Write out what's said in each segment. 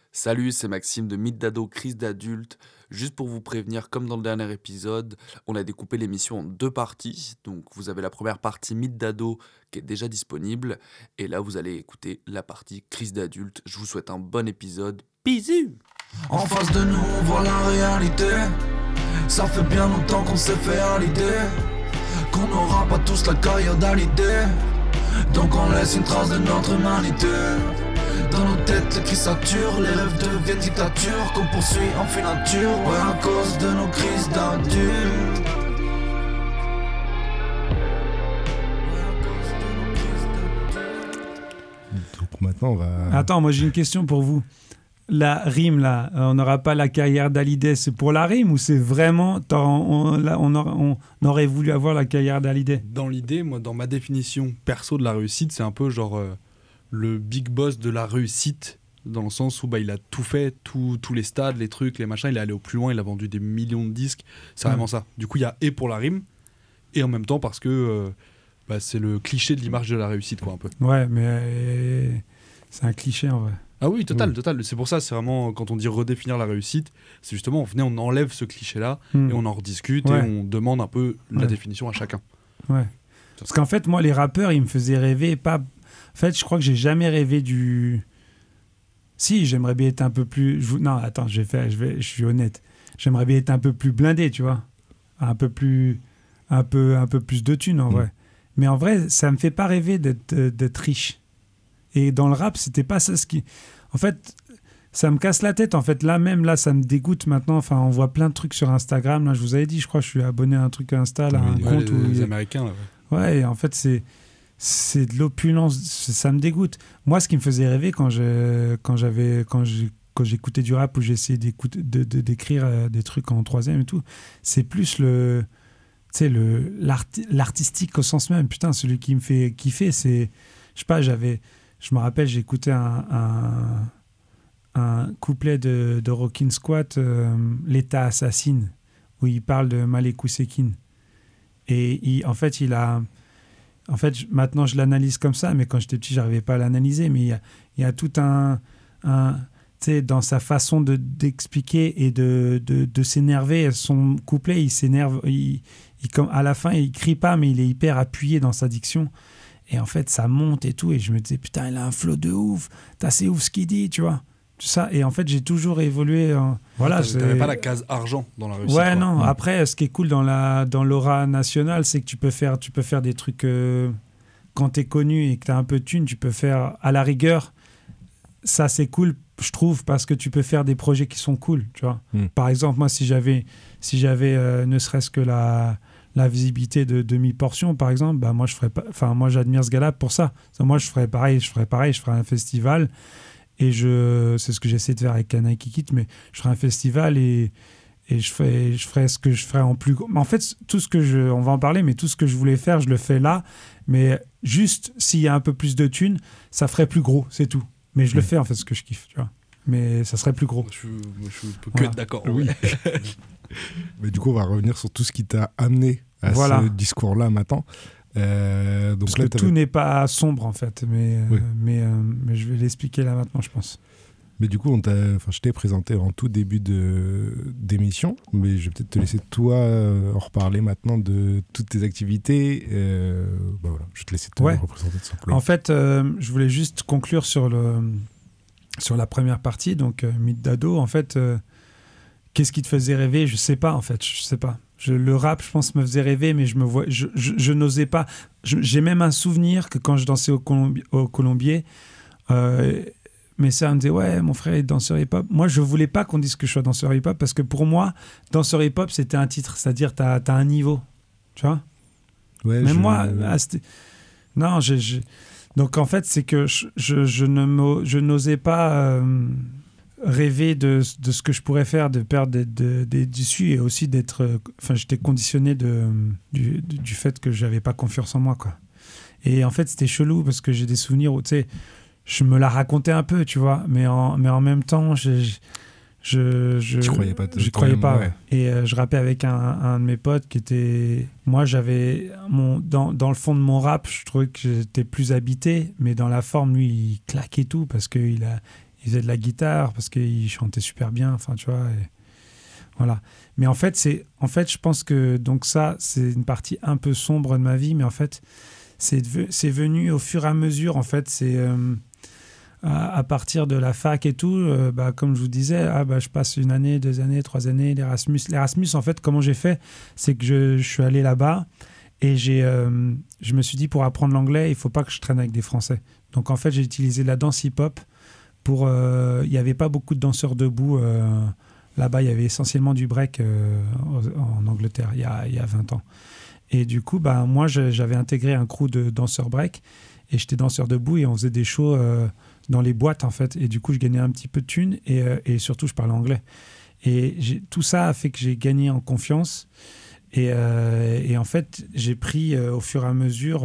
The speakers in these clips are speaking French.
Salut, c'est Maxime de Mythe d'ado, crise d'adulte. Juste pour vous prévenir, comme dans le dernier épisode, on a découpé l'émission en deux parties. Donc vous avez la première partie Mythe d'ado qui est déjà disponible. Et là, vous allez écouter la partie crise d'adulte. Je vous souhaite un bon épisode. Bisous. En face de nous, on voit la réalité. Ça fait bien longtemps qu'on s'est fait à l'idée qu'on n'aura pas tous la carrière d'Hallyday. Donc on laisse une trace de notre humanité. Dans nos têtes, les cris saturent, les rêves deviennent dictature qu'on poursuit en filature, ouais, à cause de nos crises d'adultes. Donc maintenant, on va... Attends, moi j'ai une question pour vous. La rime, là, on n'aura pas la carrière d'Hallyday, c'est pour la rime ou c'est vraiment... on aurait voulu avoir la carrière d'Hallyday? Dans l'idée, moi, dans ma définition perso de la réussite, c'est un peu genre le big boss de la réussite, dans le sens où il a tout fait, tous les stades, les trucs, les machins, il est allé au plus loin, il a vendu des millions de disques, c'est vraiment ça. Du coup, il y a et pour la rime, et en même temps parce que c'est le cliché de l'image de la réussite, quoi, un peu. Ouais, mais c'est un cliché en vrai. Ah oui, total. C'est pour ça, c'est vraiment, quand on dit redéfinir la réussite, c'est justement, on enlève ce cliché-là, et on en rediscute, et on demande un peu la définition à chacun. Ouais. Parce qu'en fait, moi, les rappeurs, ils me faisaient rêver, pas... En fait, je crois que j'ai jamais rêvé du... Si, j'aimerais bien être un peu plus... Non, attends, je suis honnête. J'aimerais bien être un peu plus blindé, tu vois. Un peu plus de thunes, en vrai. Mais en vrai, ça me fait pas rêver d'être riche. Et dans le rap, c'était pas ça ce qui... En fait, ça me casse la tête. En fait, là, ça me dégoûte maintenant. Enfin, on voit plein de trucs sur Instagram. Là, je vous avais dit, je crois, je suis abonné à un truc Insta, là, un compte où... Les Américains, là. Ouais, et en fait, c'est de l'opulence. Ça me dégoûte. Moi, ce qui me faisait rêver quand j'écoutais du rap, où j'essayais d'écrire des trucs en troisième et tout, c'est plus l'artistique au sens même. Putain, celui qui me fait kiffer, c'est... Je sais pas, je me rappelle, j'écoutais un couplet de Rockin' Squat, L'État assassine, où il parle de Malik Ousekine. Et en fait, maintenant, je l'analyse comme ça, mais quand j'étais petit, j'arrivais pas à l'analyser. Mais il y a tout un tu sais, dans sa façon d'expliquer et de s'énerver. Son couplet, il s'énerve. À la fin, il crie pas, mais il est hyper appuyé dans sa diction. Et en fait, ça monte et tout. Et je me disais, putain, il a un flow de ouf. C'est ouf ce qu'il dit, tu vois. Tout ça. Et en fait, j'ai toujours évolué. Voilà, t'avais pas la case argent dans la réussite. Ouais, quoi. non. Après, ce qui est cool dans l'aura nationale, c'est que tu peux faire des trucs... quand t'es connu et que t'as un peu de thune, tu peux faire à la rigueur. Ça, c'est cool, je trouve, parce que tu peux faire des projets qui sont cool, tu vois. Par exemple, moi, si j'avais ne serait-ce que la visibilité de demi-portion, par exemple, moi, je ferais pas... Enfin, moi, j'admire ce gars-là pour ça. Moi, je ferais pareil, je ferais un festival. Et c'est ce que j'essaie de faire avec Canaille Kikit, mais je ferai un festival et je ferai ce que je ferai en plus gros. En fait, on va en parler, mais tout ce que je voulais faire, je le fais là. Mais juste, s'il y a un peu plus de thunes, ça ferait plus gros, c'est tout. Mais je le fais, en fait, ce que je kiffe, tu vois. Mais ça serait plus gros. Je peux que être d'accord. Oui. Mais du coup, on va revenir sur tout ce qui t'a amené à ce discours-là maintenant. Donc parce là, que tout n'est pas sombre en fait, mais je vais l'expliquer là maintenant, je pense. Mais du coup, je t'ai présenté en tout début d'émission, mais je vais peut-être te laisser toi en reparler maintenant de toutes tes activités. Voilà, je vais te laisser te représenter tout simplement. En fait, je voulais juste conclure sur la première partie, donc Mythe d'ado. En fait, qu'est-ce qui te faisait rêver? Je sais pas en fait, je sais pas. Le rap, je pense, me faisait rêver, mais je n'osais pas. J'ai même un souvenir que quand je dansais au Colombier, mes sœurs me disaient « Ouais, mon frère est danseur hip-hop ». Moi, je ne voulais pas qu'on dise que je sois danseur hip-hop, parce que pour moi, danseur hip-hop, c'était un titre. C'est-à-dire, tu as un niveau. Tu vois? Ouais, même moi, non, donc en fait, c'est que je n'osais pas... rêver de ce que je pourrais faire, de perdre des issues et aussi d'être... j'étais conditionné du fait que j'avais pas confiance en moi, quoi. Et en fait, c'était chelou parce que j'ai des souvenirs où, tu sais, je me la racontais un peu, tu vois, mais en même temps, je croyais pas. Je croyais pas. Ouais. Et je rappais avec un de mes potes qui était... Moi, j'avais... Dans le fond de mon rap, je trouvais que j'étais plus habité, mais dans la forme, lui, il claquait tout parce qu'il il faisait de la guitare parce qu'il chantait super bien, enfin tu vois. Et voilà. Mais en fait, je pense que donc ça, c'est une partie un peu sombre de ma vie, mais en fait, c'est venu au fur et à mesure. En fait, c'est à partir de la fac et tout, comme je vous disais, je passe 1 année, 2 années, 3 années, l'Erasmus. L'Erasmus, en fait, comment j'ai fait, c'est que je suis allé là-bas et je me suis dit, pour apprendre l'anglais, il faut pas que je traîne avec des Français. Donc en fait, j'ai utilisé la danse hip-hop. Il n'y avait pas beaucoup de danseurs debout. Là-bas, il y avait essentiellement du break en Angleterre, il y a 20 ans. Et du coup, moi, j'avais intégré un crew de danseurs break et j'étais danseur debout et on faisait des shows dans les boîtes, en fait. Et du coup, je gagnais un petit peu de thunes et surtout, je parlais anglais. Et tout ça a fait que j'ai gagné en confiance. Et en fait, j'ai pris au fur et à mesure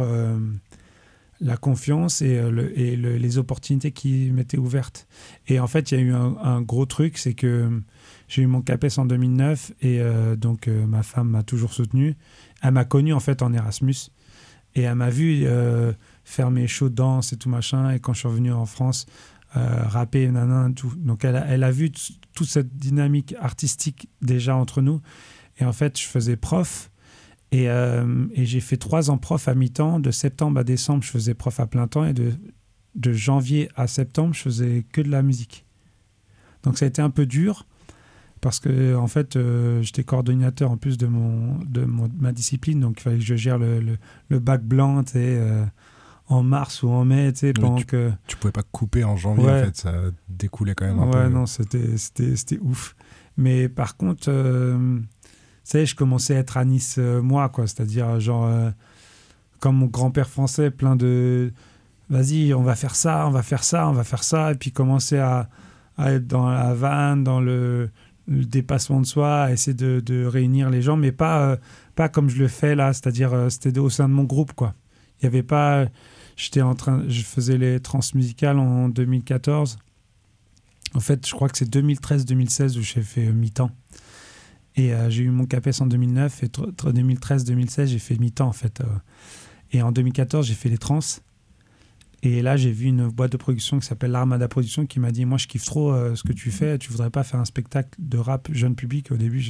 la confiance et les opportunités qui m'étaient ouvertes. Et en fait, il y a eu un gros truc, c'est que j'ai eu mon CAPES en 2009 et donc ma femme m'a toujours soutenu. Elle m'a connu en fait en Erasmus et elle m'a vu faire mes shows de danse et tout machin. Et quand je suis revenu en France, rapper, tout. Donc elle a vu toute cette dynamique artistique déjà entre nous. Et en fait, je faisais prof. Et j'ai fait 3 ans prof à mi-temps. De septembre à décembre, je faisais prof à plein temps. Et de janvier à septembre, je faisais que de la musique. Donc ça a été un peu dur parce que en fait, j'étais coordonnateur en plus de ma discipline. Donc il fallait que je gère le bac blanc en mars ou en mai. Pendant que... Tu pouvais pas couper en janvier, en fait. Ça découlait quand même un peu. Ouais, non, c'était ouf. Mais par contre... tu sais, je commençais à être à Nice, moi, quoi. C'est-à-dire, comme mon grand-père français, plein de... Vas-y, on va faire ça, on va faire ça, on va faire ça. Et puis commencer à être dans la vanne, dans le dépassement de soi, à essayer de réunir les gens, mais pas comme je le fais là. C'est-à-dire, c'était au sein de mon groupe, quoi. Il y avait pas... Je faisais les transmusicales en 2014. En fait, je crois que c'est 2013-2016 où j'ai fait mi-temps. Et j'ai eu mon CAPES en 2009 et 2013-2016, j'ai fait mi-temps en fait. Et en 2014, j'ai fait les trans. Et là, j'ai vu une boîte de production qui s'appelle l'Armada Production qui m'a dit « Moi, je kiffe trop ce que tu fais. Tu voudrais pas faire un spectacle de rap jeune public ?» Au début,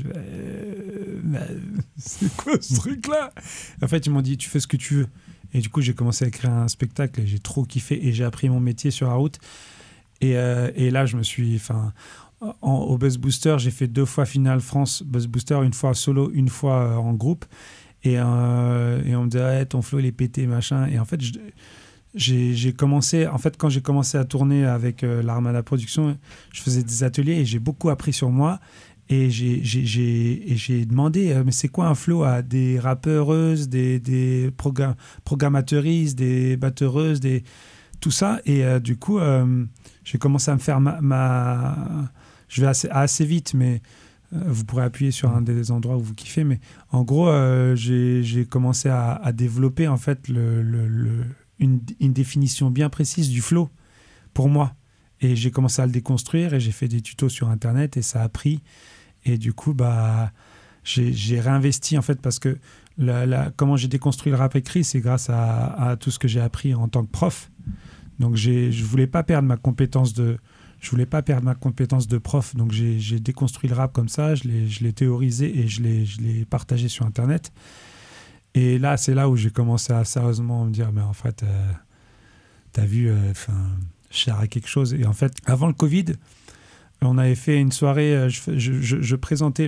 c'est quoi ce truc-là ? En fait, ils m'ont dit « Tu fais ce que tu veux. » Et du coup, j'ai commencé à écrire un spectacle et j'ai trop kiffé. Et j'ai appris mon métier sur la route. Et là, je me suis... Au Buzz Booster, j'ai fait 2 fois finale France Buzz Booster, 1 fois solo, 1 fois en groupe. Et on me disait, ton flow, il est pété, machin. Et en fait, j'ai commencé... En fait, quand j'ai commencé à tourner avec l'Armada Production, je faisais des ateliers et j'ai beaucoup appris sur moi. Et j'ai demandé, mais c'est quoi un flow à des rappeuses, des programmateuristes, des batteureuses, tout ça. Et du coup, j'ai commencé à me faire je vais assez vite, mais vous pourrez appuyer sur un des endroits où vous kiffez. Mais en gros, j'ai commencé à développer en fait une définition bien précise du flow pour moi. Et j'ai commencé à le déconstruire et j'ai fait des tutos sur Internet et ça a pris. Et du coup, j'ai réinvesti en fait parce que comment j'ai déconstruit le rap écrit, c'est grâce à tout ce que j'ai appris en tant que prof. Donc je voulais pas perdre ma compétence de prof, donc j'ai déconstruit le rap comme ça, je l'ai théorisé et je l'ai partagé sur Internet. Et là, c'est là où j'ai commencé à sérieusement me dire, mais en fait, t'as vu, je sers à quelque chose. Et en fait, avant le Covid, on avait fait une soirée, je présentais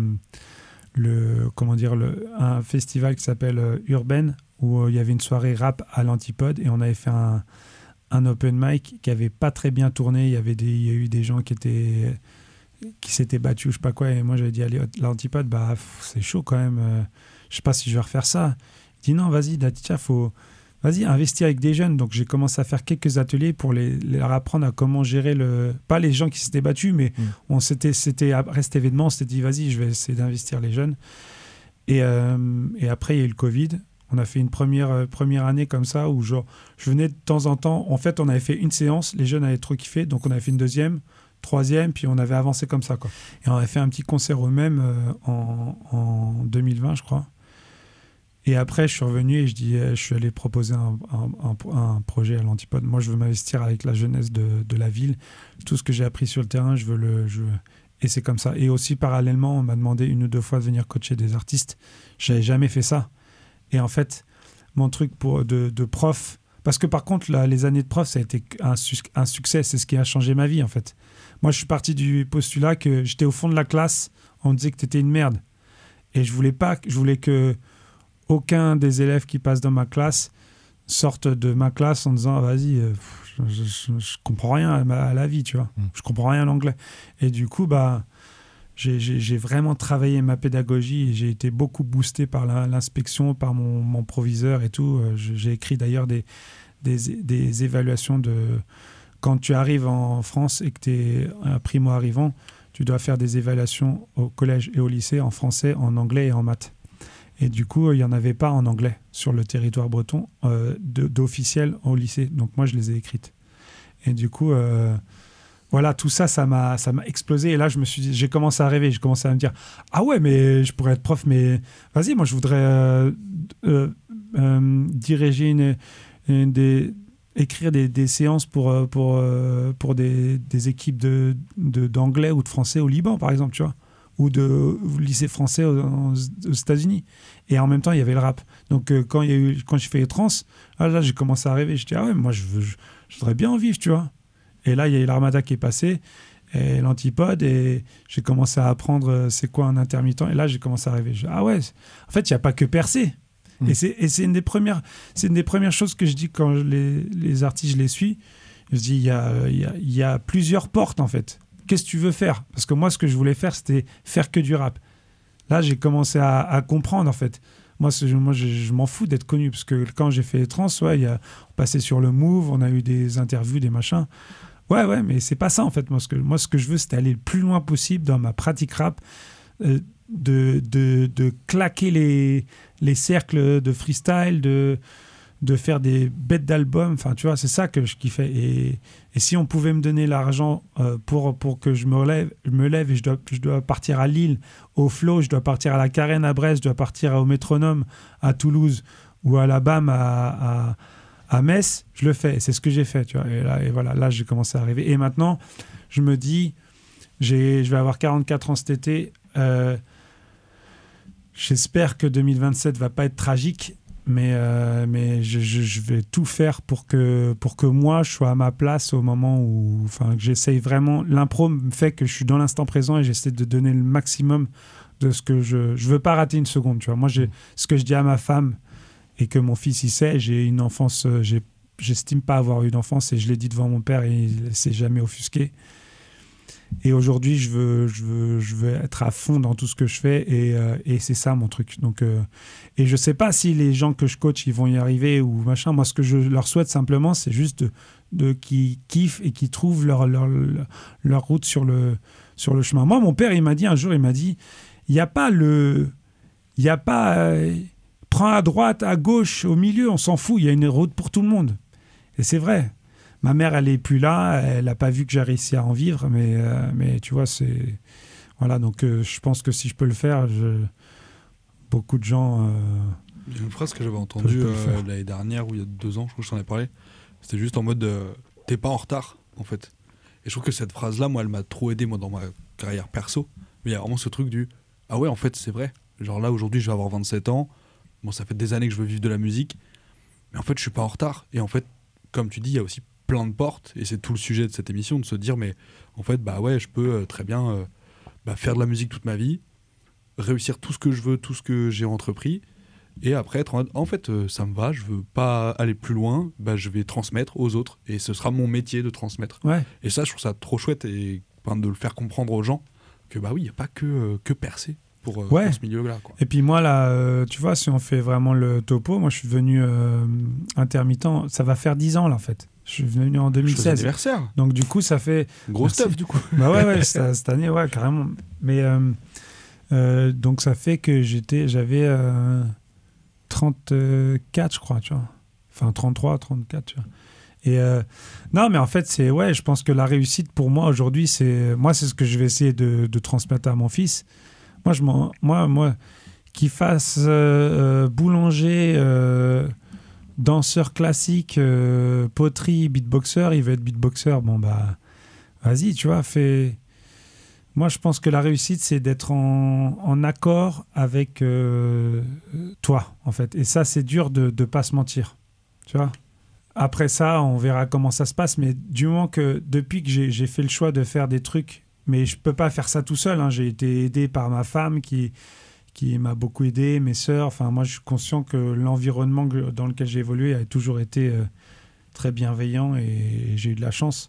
un festival qui s'appelle Urban, où il y avait une soirée rap à l'Antipode, et on avait fait un open mic qui avait pas très bien tourné. Il y a eu des gens qui s'étaient battus ou je sais pas quoi, et moi j'avais dit allez, l'Antipode, c'est chaud quand même, je sais pas si je vais refaire ça. Il dit non, vas-y Datia, vas-y investir avec des jeunes. Donc j'ai commencé à faire quelques ateliers pour leur apprendre à comment gérer pas les gens qui s'étaient battus, mais c'était après cet événement, on s'était dit vas-y, je vais essayer d'investir les jeunes. Et après il y a eu le Covid. On a fait une première année comme ça où je venais de temps en temps. En fait, on avait fait une séance, les jeunes avaient trop kiffé, donc on avait fait une 2e, 3e, puis on avait avancé comme ça, quoi. Et on avait fait un petit concert eux-mêmes en 2020, je crois. Et après, je suis revenu et je suis allé proposer un projet à l'Antipode. Moi, je veux m'investir avec la jeunesse de la ville. Tout ce que j'ai appris sur le terrain, et c'est comme ça. Et aussi, parallèlement, on m'a demandé 1 ou 2 fois de venir coacher des artistes. Je n'avais jamais fait ça. Et en fait, mon truc de prof... Parce que par contre, les années de prof, ça a été un succès. C'est ce qui a changé ma vie, en fait. Moi, je suis parti du postulat que j'étais au fond de la classe, on me disait que t'étais une merde. Et je voulais que aucun des élèves qui passent dans ma classe sortent de ma classe en disant vas-y, je comprends rien à la vie, tu vois. Je comprends rien à l'anglais. Et du coup, j'ai vraiment travaillé ma pédagogie et j'ai été beaucoup boosté par l'inspection, par mon proviseur et tout. J'ai écrit d'ailleurs des évaluations de... Quand tu arrives en France et que tu es un primo-arrivant, tu dois faire des évaluations au collège et au lycée en français, en anglais et en maths. Et du coup, il n'y en avait pas en anglais sur le territoire breton d'officiels au lycée. Donc moi, je les ai écrites. Et du coup... Voilà, tout ça, ça m'a explosé. Et là, j'ai commencé à rêver. J'ai commencé à me dire, ah ouais, mais je pourrais être prof, mais vas-y, moi, je voudrais diriger écrire des séances pour des équipes d'anglais ou de français au Liban, par exemple, tu vois, ou de lycée français aux États-Unis. Et en même temps, il y avait le rap. Donc, quand j'ai fait les trans, là, j'ai commencé à rêver. Je dis, ah ouais, moi, je voudrais bien en vivre, tu vois. Et là, il y a eu l'Armada qui est passé, et l'Antipode, et j'ai commencé à apprendre c'est quoi un intermittent. Et là, j'ai commencé à rêver. Ah ouais, en fait, il n'y a pas que percer. Et c'est une des premières choses que je dis quand les artistes, je les suis. Je dis, il y a plusieurs portes, en fait. Qu'est-ce que tu veux faire ? Parce que moi, ce que je voulais faire, c'était faire que du rap. Là, j'ai commencé à comprendre, en fait. Moi, je m'en fous d'être connu, parce que quand j'ai fait les trans, on passait sur le Move, on a eu des interviews, des machins. Ouais, mais c'est pas ça, en fait. Moi, ce que je veux, c'est aller le plus loin possible dans ma pratique rap, de claquer les cercles de freestyle, de faire des bêtes d'albums. Enfin, tu vois, c'est ça que je kiffais. Et si on pouvait me donner l'argent pour que je me lève et je dois partir à Lille, au Flow, je dois partir à la Carène à Brest, je dois partir au Métronome à Toulouse ou à la BAM à Metz, je le fais. C'est ce que j'ai fait, tu vois. Et voilà, là, j'ai commencé à rêver. Et maintenant, je me dis, je vais avoir 44 ans cet été. J'espère que 2027 va pas être tragique, mais je vais tout faire pour que moi, je sois à ma place au moment où... Enfin, que j'essaye vraiment... L'impro me fait que je suis dans l'instant présent et j'essaie de donner le maximum de ce que je veux pas rater une seconde, tu vois. Moi, ce que je dis à ma femme, et que mon fils il sait, j'ai une enfance, j'estime pas avoir eu d'enfance, et je l'ai dit devant mon père et il s'est jamais offusqué. Et aujourd'hui, je veux être à fond dans tout ce que je fais, et c'est ça mon truc. Donc, et je sais pas si les gens que je coach ils vont y arriver ou machin. Moi, ce que je leur souhaite simplement, c'est juste qu'ils kiffent et qu'ils trouvent leur route sur le chemin. Moi, mon père, un jour, il m'a dit, il y a pas prends à droite, à gauche, au milieu, on s'en fout, il y a une route pour tout le monde. Et c'est vrai. Ma mère, elle n'est plus là, elle n'a pas vu que j'ai réussi à en vivre, mais tu vois, c'est... Voilà, donc je pense que si je peux le faire, beaucoup de gens... Il y a une phrase que j'avais entendue l'année dernière, ou il y a 2 ans, je crois que je t'en ai parlé. C'était juste en mode, t'es pas en retard, en fait. Et je trouve que cette phrase-là, moi, elle m'a trop aidé, moi, dans ma carrière perso. Mais il y a vraiment ce truc du, ah ouais, en fait, c'est vrai. Genre là, aujourd'hui, je vais avoir 27 ans. Bon, ça fait des années que je veux vivre de la musique, mais en fait, je suis pas en retard. Et en fait, comme tu dis, il y a aussi plein de portes, et c'est tout le sujet de cette émission, de se dire, mais en fait, bah ouais, je peux très bien faire de la musique toute ma vie, réussir tout ce que je veux, tout ce que j'ai entrepris, et après être en fait, ça me va, je veux pas aller plus loin, je vais transmettre aux autres, et ce sera mon métier de transmettre. Ouais. Et ça, je trouve ça trop chouette, et de le faire comprendre aux gens que bah oui, il n'y a pas que percer. Pour ce milieu-là, quoi. Et puis moi, là, tu vois, si on fait vraiment le topo, moi, je suis devenu intermittent. Ça va faire 10 ans, là, en fait. Je suis venu en 2016. Anniversaire. Donc, du coup, ça fait... Gros stuff, du coup. Bah ouais, cette année, ouais, carrément. Mais donc, ça fait que j'avais 34, je crois, tu vois. Enfin, 33, 34, tu vois. Et non, mais en fait, je pense que la réussite, pour moi, aujourd'hui, c'est ce que je vais essayer de transmettre à mon fils. Moi, qu'il fasse boulanger, danseur classique, poterie, beatboxer, il veut être beatboxer. Bon, bah, vas-y, tu vois, fais. Moi, je pense que la réussite, c'est d'être en accord avec toi, en fait. Et ça, c'est dur de ne pas se mentir, tu vois. Après ça, on verra comment ça se passe. Mais du moment que, depuis que j'ai fait le choix de faire des trucs, mais je ne peux pas faire ça tout seul. Hein. J'ai été aidé par ma femme qui m'a beaucoup aidé, mes sœurs. Enfin, moi, je suis conscient que l'environnement dans lequel j'ai évolué a toujours été très bienveillant et j'ai eu de la chance.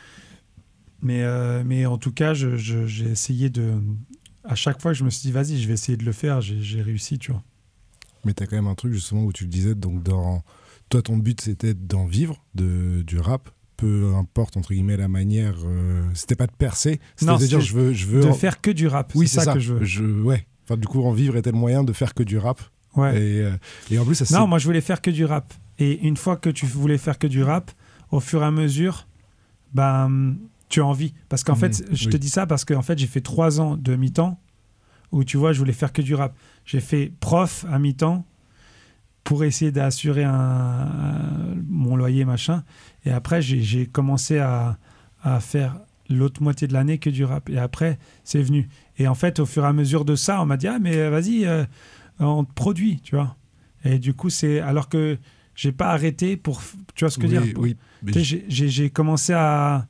Mais en tout cas, j'ai essayé de... À chaque fois que je me suis dit, vas-y, je vais essayer de le faire, j'ai réussi, tu vois. Mais tu as quand même un truc, justement, où tu le disais, donc toi, ton but, c'était d'en vivre, du rap, peu importe, entre guillemets, la manière... c'était pas de percer, c'était de dire, je veux... De faire que du rap, oui, c'est ça que je veux. Ouais, enfin, du coup, en vivre était le moyen de faire que du rap. Ouais. Et en plus, ça Non, moi, je voulais faire que du rap. Et une fois que tu voulais faire que du rap, au fur et à mesure, tu as envie. Parce qu'en fait, je te dis ça parce qu'en fait, j'ai fait 3 ans de mi-temps où, tu vois, je voulais faire que du rap. J'ai fait prof à mi-temps pour essayer d'assurer mon loyer, machin. Et après, j'ai commencé à faire l'autre moitié de l'année que du rap. Et après, c'est venu. Et en fait, au fur et à mesure de ça, on m'a dit, ah, mais vas-y, on te produit, tu vois. Et du coup, c'est... Alors que j'ai pas arrêté pour... Tu vois ce que je veux dire? Oui. J'ai commencé à...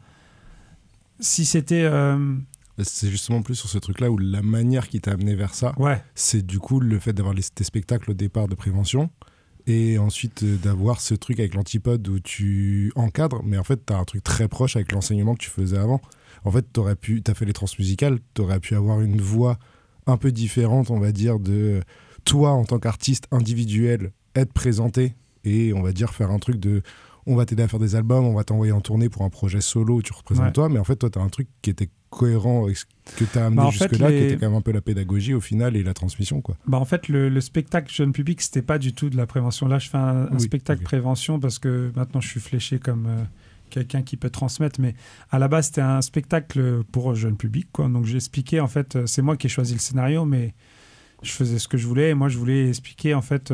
Si c'était... C'est justement plus sur ce truc-là où la manière qui t'a amené vers ça, c'est du coup le fait d'avoir tes spectacles au départ de prévention et ensuite d'avoir ce truc avec l'antipode où tu encadres, mais en fait, t'as un truc très proche avec l'enseignement que tu faisais avant. En fait, t'as fait les transmusicales, t'aurais pu avoir une voix un peu différente, on va dire, de toi en tant qu'artiste individuel, être présenté et on va dire faire un truc de... On va t'aider à faire des albums, on va t'envoyer en tournée pour un projet solo où tu représentes toi, mais en fait, toi, t'as un truc qui était cohérent avec ce que t'as amené jusque-là, qui était quand même un peu la pédagogie au final et la transmission, quoi. En fait, le spectacle jeune public, c'était pas du tout de la prévention. Là, je fais un spectacle prévention parce que maintenant, je suis fléché comme quelqu'un qui peut transmettre, mais à la base, c'était un spectacle pour jeune public, quoi. Donc, j'expliquais, en fait, c'est moi qui ai choisi le scénario, mais je faisais ce que je voulais. Et moi, je voulais expliquer, en fait...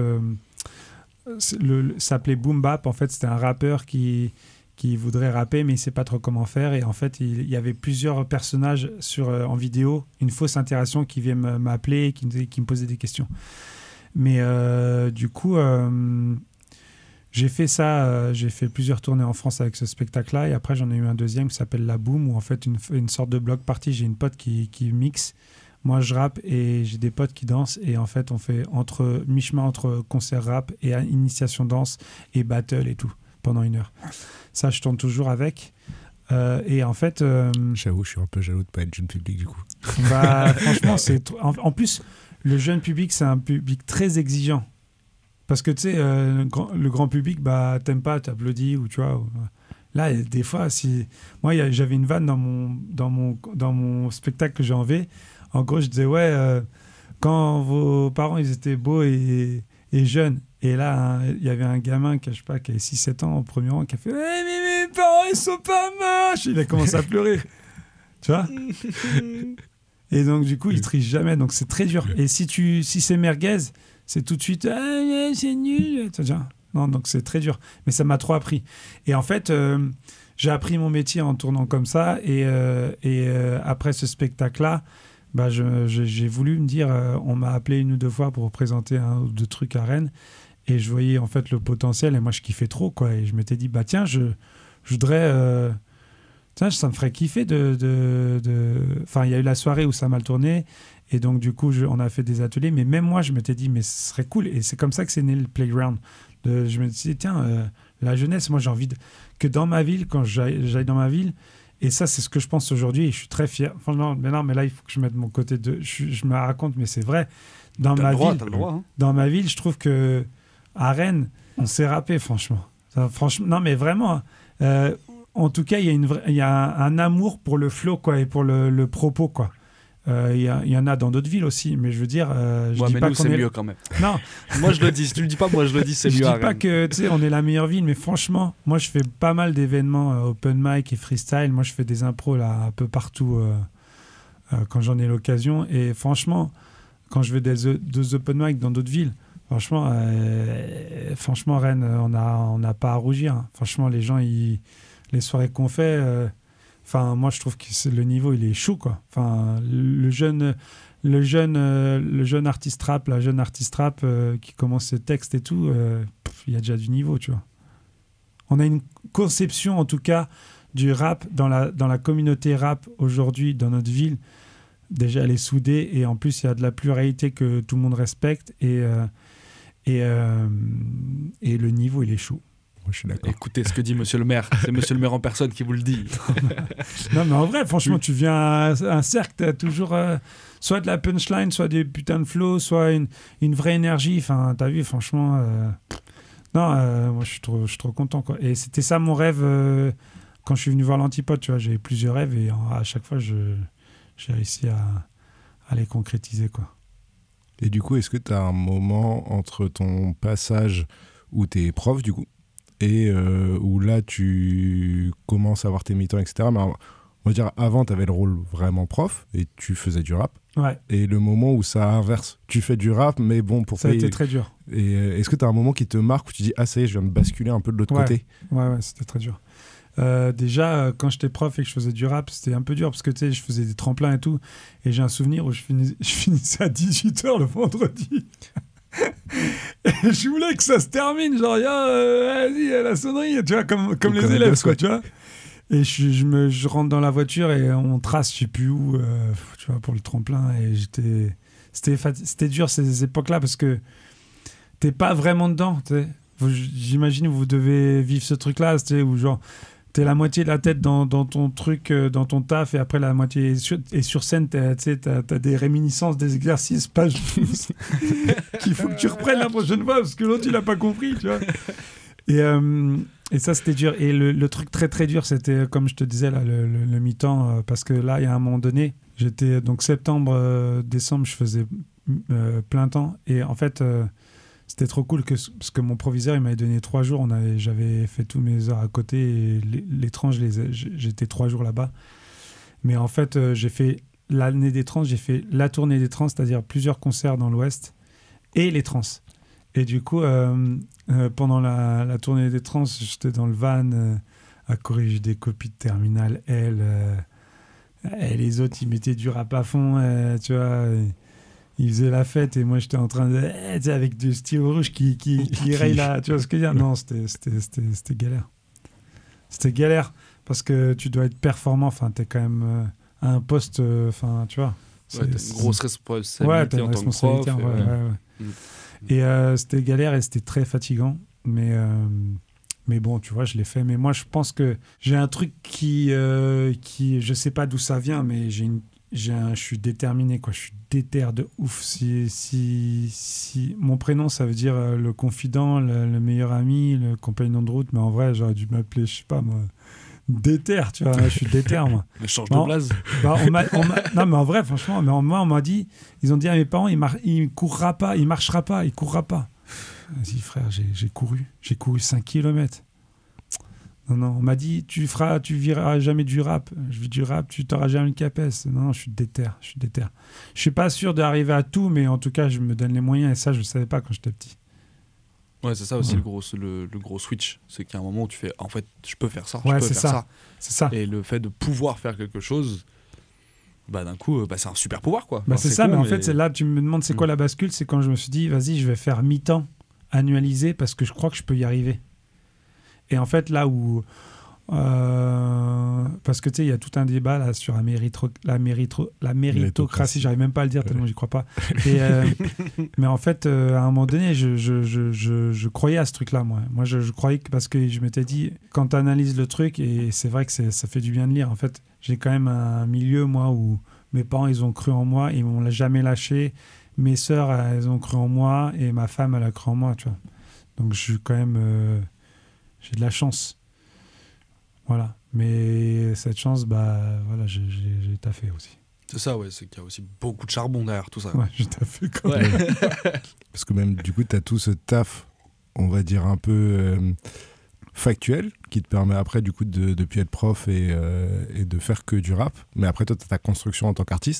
ça s'appelait Boom Bap. En fait, c'était un rappeur qui voudrait rapper, mais il ne sait pas trop comment faire. Et en fait, il y avait plusieurs personnages en vidéo, une fausse interaction qui vient m'appeler et qui me posait des questions. Mais du coup, j'ai fait ça. J'ai fait plusieurs tournées en France avec ce spectacle-là. Et après, j'en ai eu un deuxième qui s'appelle La Boom, où en fait, une sorte de bloc party. J'ai une pote qui mixe. Moi, je rappe et j'ai des potes qui dansent. Et en fait, on fait mi-chemin entre concert rap et initiation danse et battle et tout, pendant 1 heure. Ça, je tourne toujours avec. Et en fait... J'avoue, je suis un peu jaloux de ne pas être jeune public, du coup. Franchement, en plus, le jeune public, c'est un public très exigeant. Parce que, tu sais, le grand public, t'aimes pas, t'applaudis, ou tu vois... Là, des fois, moi, j'avais une vanne dans mon spectacle que j'ai en V. En gros, je disais, quand vos parents, ils étaient beaux et jeunes. Et là, il y avait un gamin qui avait 6-7 ans au premier rang qui a fait, mais mes parents, ils sont pas moches. Il a commencé à pleurer. Tu vois? Et donc, du coup, il triche jamais. Donc, c'est très dur. Et si c'est merguez, c'est tout de suite, c'est nul. Non, donc c'est très dur. Mais ça m'a trop appris. Et en fait, j'ai appris mon métier en tournant comme ça. Et après ce spectacle-là, j'ai voulu me dire, on m'a appelé 1 ou 2 fois pour présenter 1 ou 2 trucs à Rennes. Et je voyais en fait le potentiel. Et moi, je kiffais trop, quoi. Et je m'étais dit, tiens, je voudrais... ça me ferait kiffer Enfin, il y a eu la soirée où ça a mal tourné. Et donc, du coup, on a fait des ateliers. Mais même moi, je m'étais dit, mais ce serait cool. Et c'est comme ça que c'est né le Playground. Je me disais, tiens, la jeunesse, moi, j'ai envie que dans ma ville, quand j'aille dans ma ville, et ça, c'est ce que je pense aujourd'hui, et je suis très fier. Enfin, mais là, il faut que je mette mon côté de... Je me raconte, mais c'est vrai. Dans ma ville, je trouve que à Rennes, on s'est rappé, franchement. Non, mais vraiment. En tout cas, il y a un amour pour le flow, quoi, et pour le propos, quoi. Il y en a dans d'autres villes aussi, mais je veux dire, je dis mais pas nous, qu'on c'est est... mieux quand même. Non, moi je le dis. Si tu le dis pas, moi je le dis, c'est mieux. Je dis pas que tu sais, on est la meilleure ville, mais franchement, moi je fais pas mal d'événements open mic et freestyle. Moi je fais des impros là un peu partout quand j'en ai l'occasion, et franchement, quand je vais des open mic dans d'autres villes, franchement, Rennes, on n'a pas à rougir. Hein. Franchement, les gens, les soirées qu'on fait, moi, je trouve que le niveau, il est chaud, quoi. Enfin, le jeune artiste rap, la jeune artiste rap qui commence ses textes et tout, il y a déjà du niveau, tu vois. On a une conception, en tout cas, du rap dans la communauté rap aujourd'hui dans notre ville. Déjà, elle est soudée et en plus, il y a de la pluralité que tout le monde respecte et le niveau, il est chaud. Moi, je suis d'accord. Écoutez ce que dit Monsieur le maire. C'est Monsieur le maire en personne qui vous le dit. Non, mais en vrai, franchement, tu viens à un cercle, tu as toujours soit de la punchline, soit des putains de flow, soit une vraie énergie. Enfin, tu as vu, franchement... moi, je suis trop content, quoi. Et c'était ça mon rêve quand je suis venu voir l'Antipode, tu vois. J'avais plusieurs rêves et à chaque fois, j'ai réussi à les concrétiser, quoi. Et du coup, est-ce que tu as un moment entre ton passage où tu es prof, du coup, et où là, tu commences à avoir tes mi-temps, etc. Mais on va dire, avant, tu avais le rôle vraiment prof et tu faisais du rap. Ouais. Et le moment où ça inverse, tu fais du rap, mais bon, pour ça a été très dur. Et est-ce que tu as un moment qui te marque où tu dis, ah, ça y est, je viens de basculer un peu de l'autre côté? Ouais, c'était très dur. Déjà, quand j'étais prof et que je faisais du rap, c'était un peu dur parce que tu sais, je faisais des tremplins et tout. Et j'ai un souvenir où je finissais à 18h le vendredi. Et je voulais que ça se termine, genre, vas-y, la sonnerie, tu vois, comme les élèves, quoi, tu vois. Et je rentre dans la voiture et on trace, je sais plus où, tu vois, pour le tremplin. Et c'était dur ces époques-là parce que t'es pas vraiment dedans, tu sais. J'imagine que vous devez vivre ce truc-là, tu sais, où genre, t'es la moitié de la tête dans ton truc, dans ton taf, et après la moitié est sur scène, t'as des réminiscences des exercices, page 12, qu'il faut que tu reprennes la prochaine fois, parce que l'autre, il a pas compris, tu vois. Et ça, c'était dur. Et le truc très, très dur, c'était, comme je te disais, là, le mi-temps, parce que là, il y a un moment donné, j'étais, donc septembre, décembre, je faisais plein temps, et en fait... c'était trop cool parce que mon proviseur il m'avait donné 3 jours, j'avais fait tous mes heures à côté et les trans j'étais 3 jours là-bas, mais en fait j'ai fait l'année des trans, j'ai fait la tournée des trans, c'est-à-dire plusieurs concerts dans l'Ouest et les trans, et du coup pendant la tournée des trans j'étais dans le van à corriger des copies de terminale L, et les autres ils mettaient du rap à fond, tu vois, ils faisaient la fête et moi j'étais en train de avec du stylo rouge qui raye là, tu vois ce que je veux dire. Non, c'était galère. C'était galère parce que tu dois être performant, enfin t'es quand même à un poste, enfin tu vois. Ouais, t'as une grosse responsabilité en tant que prof. Et c'était galère et c'était très fatigant, mais bon, tu vois, je l'ai fait. Mais moi, je pense que j'ai un truc qui je sais pas d'où ça vient, mais je suis déterminé, quoi. Je suis déter de ouf. Si mon prénom, ça veut dire le confident, le meilleur ami, le compagnon de route, mais en vrai, j'aurais dû m'appeler, je sais pas moi, déter, tu vois. Je suis déter, moi. Mais change de blaze. Non, mais en vrai, franchement, moi, on m'a dit, ils ont dit à mes parents, il courra pas, il marchera pas, il courra pas. Vas-y, frère, j'ai couru 5 km. Non, on m'a dit, tu viras jamais du rap. Je vis du rap, tu t'auras jamais une capesse. Non, je suis déter. Je suis pas sûr d'arriver à tout, mais en tout cas, je me donne les moyens, et ça, je le savais pas quand j'étais petit. Ouais, c'est ça aussi le gros switch. C'est qu'il y a un moment où tu fais, en fait, je peux faire ça, c'est ça. Et le fait de pouvoir faire quelque chose, d'un coup, c'est un super pouvoir, quoi. C'est ça, mais en fait, c'est là, tu me demandes c'est quoi la bascule, c'est quand je me suis dit, vas-y, je vais faire mi-temps, annualisé, parce que je crois que je peux y arriver. Et en fait, là où... parce que tu sais, il y a tout un débat là, sur la méritocratie, j'arrive même pas à le dire tellement j'y crois pas. Et, mais en fait, à un moment donné, je croyais à ce truc-là, moi. Moi, je croyais que, parce que je m'étais dit, quand tu analyses le truc, et c'est vrai que ça fait du bien de lire, en fait, j'ai quand même un milieu, moi, où mes parents, ils ont cru en moi, ils m'ont jamais lâché. Mes sœurs, elles ont cru en moi, et ma femme, elle a cru en moi, tu vois. Donc, je suis quand même... j'ai de la chance. Voilà. Mais cette chance, voilà, j'ai taffé aussi. C'est ça, ouais. C'est qu'il y a aussi beaucoup de charbon derrière tout ça. Ouais, j'ai taffé quand même. Parce que même, du coup, tu as tout ce taf, on va dire, un peu factuel, qui te permet après, du coup, de plus être prof et de faire que du rap. Mais après, toi, tu as ta construction en tant qu'artiste.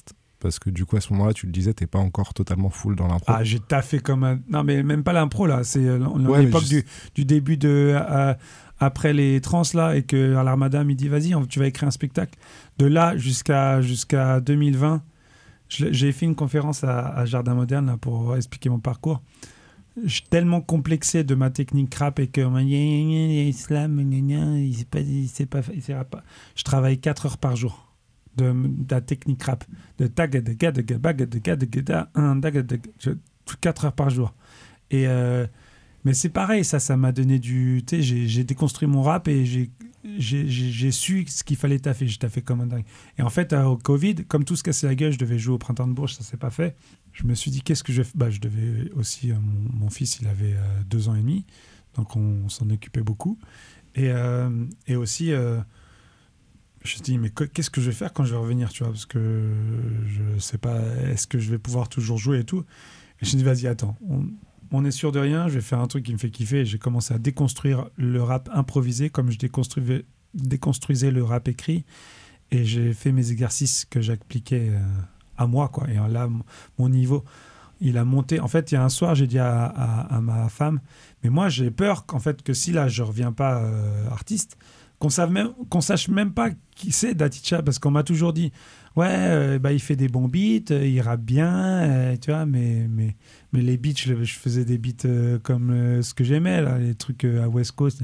Parce que du coup, à ce moment-là, tu le disais, t'es pas encore totalement full dans l'impro. Ah, j'ai taffé comme un... Non, mais même pas l'impro, là. C'est l'époque juste... du début de... après les trans, là, et que l'Armada me dit, vas-y, tu vas écrire un spectacle. De là jusqu'à 2020, j'ai fait une conférence à Jardin Moderne là, pour expliquer mon parcours. Je suis tellement complexé de ma technique rap et que islam, il sait pas. Je travaille 4 heures par jour de la technique rap. De tag, de gad, de gabag, de gad, de gada, 4 heures par jour. Et mais c'est pareil, ça m'a donné du... Tu sais, j'ai déconstruit mon rap et j'ai su ce qu'il fallait taffer. J'ai taffé comme un dingue. Et en fait, au Covid, comme tout se cassait la gueule, je devais jouer au Printemps de Bourges, ça s'est pas fait. Je me suis dit, qu'est-ce que je vais faire ? Je devais aussi... mon fils, il avait 2 ans et demi, donc on s'en occupait beaucoup. Et aussi... je me suis dit, mais qu'est-ce que je vais faire quand je vais revenir, tu vois ? Parce que je sais pas, est-ce que je vais pouvoir toujours jouer et tout ? Et je me suis dit, vas-y, attends, on est sûr de rien, je vais faire un truc qui me fait kiffer. Et j'ai commencé à déconstruire le rap improvisé comme je déconstruisais le rap écrit. Et j'ai fait mes exercices que j'appliquais à moi, quoi. Et là, mon niveau, il a monté. En fait, il y a un soir, j'ai dit à ma femme, mais moi, j'ai peur qu'en fait, que si là, je reviens pas artiste, qu'on sache même pas qui c'est Daticha, parce qu'on m'a toujours dit ouais, il fait des bons beats, il rappe bien, tu vois, mais les beats, je faisais des beats comme ce que j'aimais, là, les trucs à West Coast,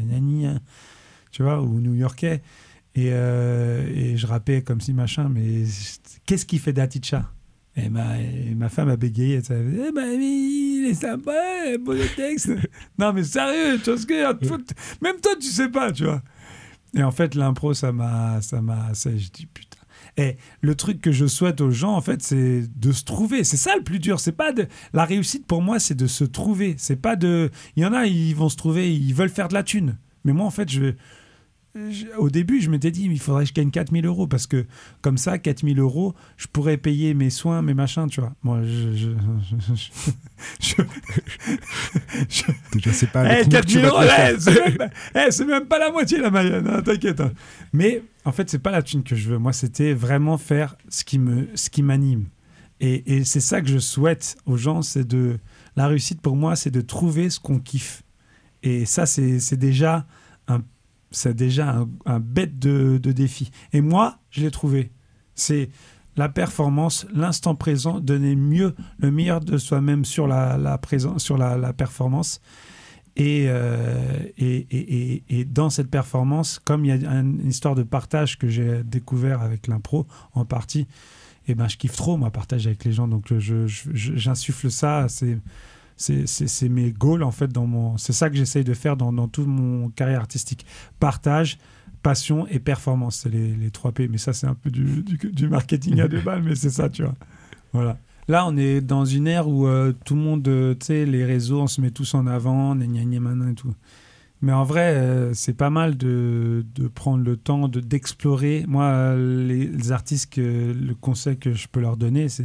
tu vois, ou new-yorkais, et je rappais comme si machin, mais qu'est-ce qu'il fait Daticha ? Et ma femme a bégayé, elle savait, il est sympa, beau texte. Non, mais sérieux, tu vois ce que même toi, tu sais pas, tu vois. Et en fait, l'impro, ça je dis putain. Et le truc que je souhaite aux gens, en fait, c'est de se trouver. C'est ça le plus dur. C'est pas la réussite pour moi, c'est de se trouver. C'est pas de. Il y en a, ils vont se trouver, ils veulent faire de la thune. Mais moi, en fait, au début, je m'étais dit, il faudrait que je gagne 4 000 € parce que comme ça, 4 000 €, je pourrais payer mes soins, mes machins, tu vois. Moi, déjà, c'est pas. 4 000 €, c'est même pas la moitié, la Mayenne, hein, t'inquiète. Hein. Mais en fait, c'est pas la thune que je veux. Moi, c'était vraiment faire ce qui m'anime. Et c'est ça que je souhaite aux gens, la réussite pour moi, c'est de trouver ce qu'on kiffe. Et ça, c'est déjà un bête de défi. Et moi, je l'ai trouvé. C'est la performance, l'instant présent, donner le meilleur de soi-même sur la performance. Et dans cette performance, comme il y a une histoire de partage que j'ai découvert avec l'impro, en partie, et je kiffe trop, moi, partager avec les gens. Donc, j'insuffle ça. C'est mes goals, en fait, c'est ça que j'essaye de faire dans toute mon carrière artistique. Partage, passion et performance. C'est les 3 P. Mais ça, c'est un peu du marketing à 2 balles, mais c'est ça, tu vois. Voilà. Là, on est dans une ère où tout le monde, tu sais, les réseaux, on se met tous en avant, et tout. Mais en vrai, c'est pas mal de prendre le temps d'explorer. Moi, les artistes, le conseil que je peux leur donner, c'est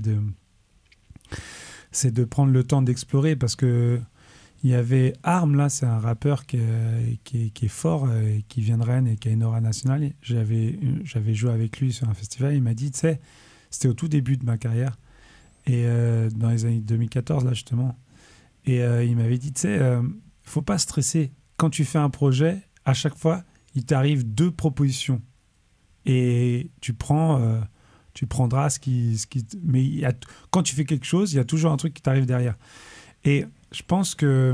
de prendre le temps d'explorer, parce que il y avait Arm, là, c'est un rappeur qui est fort, qui vient de Rennes et qui a une aura nationale. J'avais joué avec lui sur un festival, il m'a dit, tu sais, c'était au tout début de ma carrière, et dans les années 2014, là, justement, et il m'avait dit, tu sais, faut pas stresser. Quand tu fais un projet, à chaque fois, il t'arrive 2 propositions, et tu prendras ce qui mais quand tu fais quelque chose, il y a toujours un truc qui t'arrive derrière. Et je pense que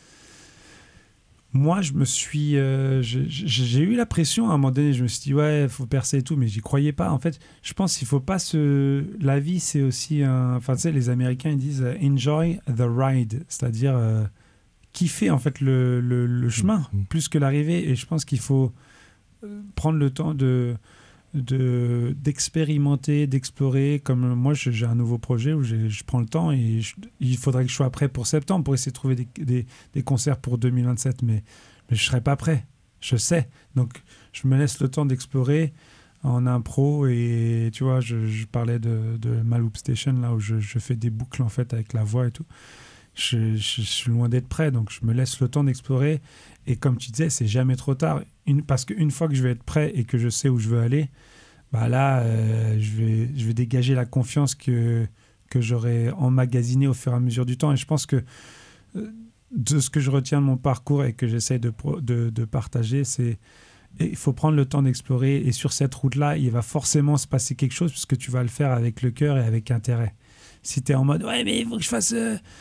moi, je me suis j'ai eu la pression à un moment donné. Je me suis dit ouais, faut percer et tout, mais j'y croyais pas. En fait, je pense qu'il faut pas la vie, c'est aussi enfin tu sais, les Américains, ils disent enjoy the ride, c'est-à-dire kiffer en fait le chemin plus que l'arrivée. Et je pense qu'il faut prendre le temps d'expérimenter, d'explorer. Comme moi, j'ai un nouveau projet où je prends le temps, et il faudrait que je sois prêt pour septembre pour essayer de trouver des concerts pour 2027, mais je ne serai pas prêt, je sais. Donc, je me laisse le temps d'explorer en impro. Et tu vois, je parlais de Maloop Station, là où je fais des boucles en fait avec la voix et tout. Je suis loin d'être prêt, donc je me laisse le temps d'explorer. Et comme tu disais, c'est jamais trop tard. Parce qu'une fois que je vais être prêt et que je sais où je veux aller, bah là, je vais dégager la confiance que j'aurai emmagasinée au fur et à mesure du temps. Et je pense que de ce que je retiens de mon parcours et que j'essaie de partager, c'est il faut prendre le temps d'explorer. Et sur cette route-là, il va forcément se passer quelque chose puisque tu vas le faire avec le cœur et avec intérêt. Si tu es en mode « Ouais, mais il faut que je fasse...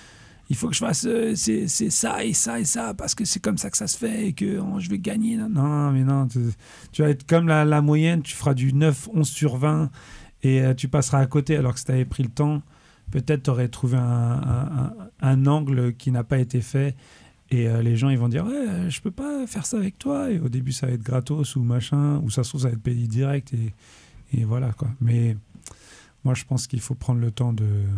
c'est ça et ça et ça parce que c'est comme ça que ça se fait et que je vais gagner. » Non, mais non. Tu vas être comme la moyenne, tu feras du 9, 11 sur 20 et tu passeras à côté alors que si tu avais pris le temps, peut-être tu aurais trouvé un angle qui n'a pas été fait et les gens ils vont dire « Ouais, je peux pas faire ça avec toi. » Et au début, ça va être gratos ou machin, ou ça se trouve, ça va être payé direct et voilà quoi. Mais moi, je pense qu'il faut prendre le temps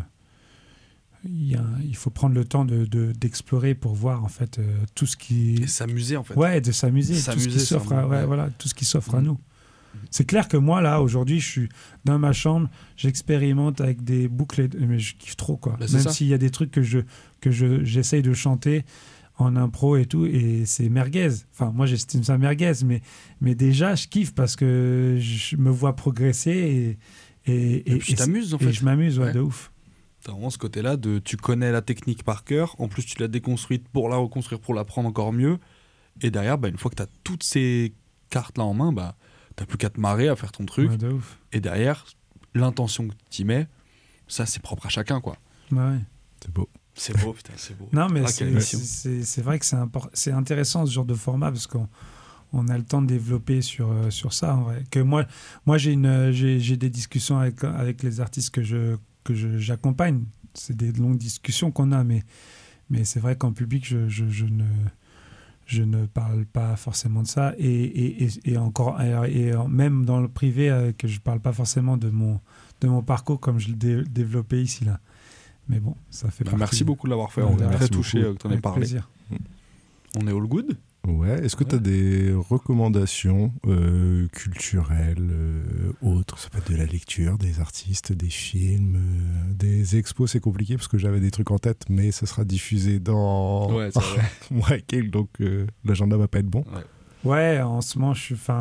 il faut prendre le temps d'explorer pour voir en fait tout ce qui... Et s'amuser en fait. Ouais, de s'amuser. Tout ce qui s'offre tout ce qui s'offre à nous. C'est clair que moi, là, aujourd'hui, je suis dans ma chambre, j'expérimente avec des boucles, mais je kiffe trop, quoi. Bah, même s'il y a des trucs que j'essaye de chanter en impro et tout, et c'est merguez. Enfin, moi, j'estime ça merguez, mais déjà, je kiffe parce que je me vois progresser et puis tu t'amuses, en fait. Et je m'amuse, de ouf. T'as vraiment ce côté-là de tu connais la technique par cœur, en plus tu l'as déconstruite pour la reconstruire, pour l'apprendre encore mieux, et derrière, une fois que t'as toutes ces cartes-là en main, t'as plus qu'à te marrer à faire ton truc, de ouf. Et derrière, l'intention que tu y mets, ça c'est propre à chacun, quoi. Ouais. C'est beau. C'est beau, putain, c'est beau. Non, mais c'est vrai que c'est intéressant ce genre de format parce qu'on a le temps de développer sur ça, en vrai. Que moi j'ai des discussions avec les artistes que j'accompagne. C'est des longues discussions qu'on a, mais c'est vrai qu'en public, je ne parle pas forcément de ça. Et même dans le privé, que je ne parle pas forcément de mon parcours comme je l'ai développé ici, là. Mais bon, ça fait partie. Merci beaucoup de l'avoir fait. On est très touchés que tu en aies parlé. Plaisir. On est all good. Ouais. Est-ce que tu as des recommandations culturelles, autres? Ça peut être de la lecture, des artistes, des films, des expos. C'est compliqué parce que j'avais des trucs en tête, mais ça sera diffusé dans mois et quelques, donc l'agenda va pas être bon. Ouais, en ce moment,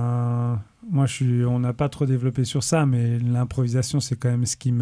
on n'a pas trop développé sur ça, mais l'improvisation, c'est quand même ce qui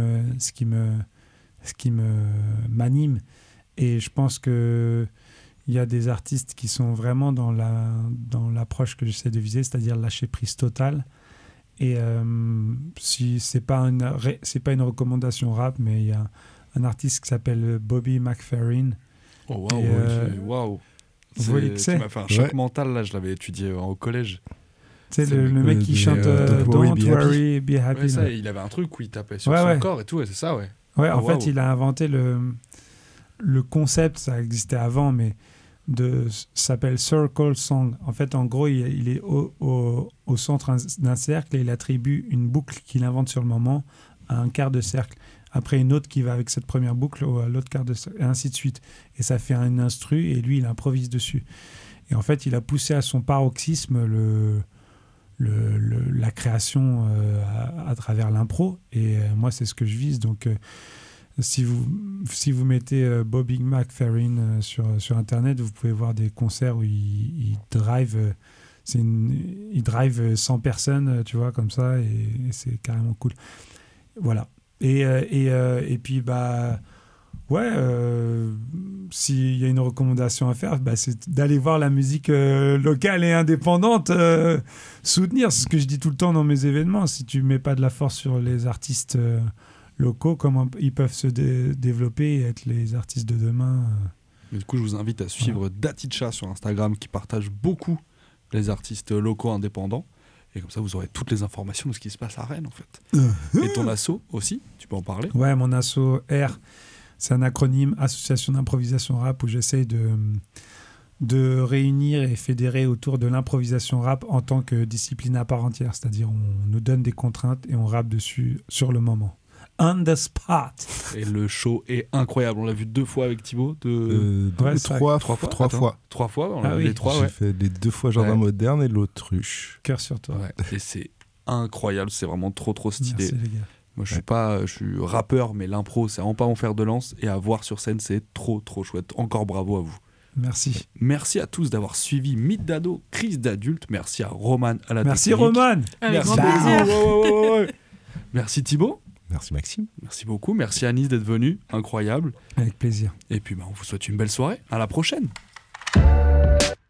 m'anime. Et je pense que il y a des artistes qui sont vraiment dans l'approche que j'essaie de viser, c'est-à-dire lâcher prise totale. Et si c'est pas une recommandation rap, mais il y a un artiste qui s'appelle Bobby McFerrin. Oh waouh, Vous voyez que c'est? Tu m'as fait un choc mental là, je l'avais étudié au collège. C'est le mec qui chante Don't Worry, Be Happy. Ouais, ça, il avait un truc où il tapait sur son corps et tout, c'est ça, ouais. Ouais, en fait, il a inventé le concept, ça existait avant, mais s'appelle Circle Song. En fait, en gros, il est au centre d'un cercle et il attribue une boucle qu'il invente sur le moment à un quart de cercle. Après, une autre qui va avec cette première boucle à l'autre quart de cercle, et ainsi de suite. Et ça fait un instru et lui, il improvise dessus. Et en fait, il a poussé à son paroxysme la création à travers l'impro. Et moi, c'est ce que je vise. Donc, si vous mettez Bobby McFerrin sur Internet, vous pouvez voir des concerts où il drive... il drive 100 personnes, tu vois, comme ça, et c'est carrément cool. Voilà. Et puis, s'il y a une recommandation à faire, c'est d'aller voir la musique locale et indépendante, soutenir. C'est ce que je dis tout le temps dans mes événements. Si tu mets pas de la force sur les artistes locaux, comment ils peuvent se développer et être les artistes de demain Mais du coup, je vous invite à suivre Daticha sur Instagram, qui partage beaucoup les artistes locaux indépendants. Et comme ça, vous aurez toutes les informations de ce qui se passe à Rennes, en fait. Et ton asso aussi, tu peux en parler? Ouais, mon asso R, c'est un acronyme, Association d'improvisation rap, où j'essaye de réunir et fédérer autour de l'improvisation rap en tant que discipline à part entière. C'est-à-dire, on nous donne des contraintes et on rappe dessus sur le moment. On the spot. Et le show est incroyable. On l'a vu 2 fois avec Thibaut. Trois fois. 3 fois, on l'a vu les 3. J'ai fait les 2 fois Jardin Moderne et l'autruche. Cœur sur toi. Ouais. Et c'est incroyable. C'est vraiment trop stylé. Merci les gars. Moi, je suis rappeur, mais l'impro, c'est vraiment pas mon fer de lance. Et à voir sur scène, c'est trop chouette. Encore bravo à vous. Merci. Merci à tous d'avoir suivi Mythe d'ado, crise d'adulte. Merci à Roman à la Merci technique. Roman. Avec Merci. grand plaisir. Ouais. Merci Thibaut. Merci Maxime. Merci beaucoup. Merci Anis d'être venu. Incroyable. Avec plaisir. Et puis on vous souhaite une belle soirée. À la prochaine.